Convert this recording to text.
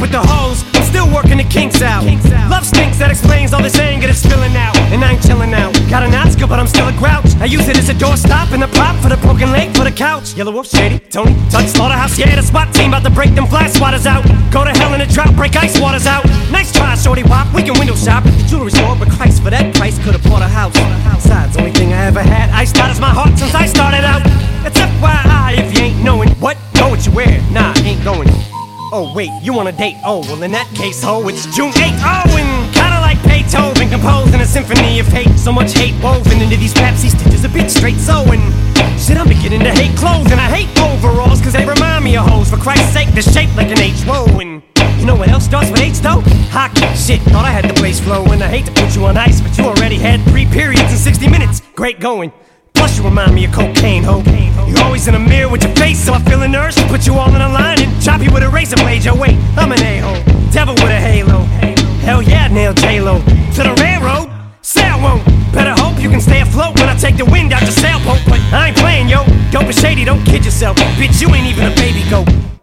with the hoes, I'm still working the kinks out. Love stinks, that explains all this anger that's spilling out. And I ain't chilling out. Got an Oscar, but I'm still a grouch. I use it as a doorstop and a prop for the broken leg for the couch. Yellow Wolf, Shady, Tony, Touch, Slaughterhouse, yeah, the SWAT team about to break them fly swatters out. Go to hell in a drop, break ice waters out. Nice try, shorty wop, we can window shop. The jewelry store, but Christ, for that price, could've bought a house. Besides, only thing I ever had, iced out is my heart since I started out. It's FYI if you ain't knowing. What? Know what you wear? Nah, ain't going. Oh wait, you want a date? Oh, well in that case, ho, it's June 8th. Oh, and kinda like Beethoven composing a symphony of hate. So much hate woven into these Pepsi stitches, a bit straight sewing. Shit, I'm beginning to hate clothes, and I hate overalls, cause they remind me of hoes. For Christ's sake, they're shaped like an H. Whoa, and you know what else starts with H though? Hockey. Shit, thought I had the place flowing. I hate to put you on ice, but you already had 3 periods in 60 minutes. Great going. Plus you remind me of cocaine, ho. You're always in the mirror with your face, so I feel an urge to put you all in a line and chop you with a razor blade. Yo, wait, I'm an a-hole, devil with a halo. Hell yeah, nail J-Lo to the railroad. Sail won't. Better hope you can stay afloat when I take the wind out your sailboat. But I ain't playing, yo. Dope and shady, don't kid yourself. Bitch, you ain't even a baby goat.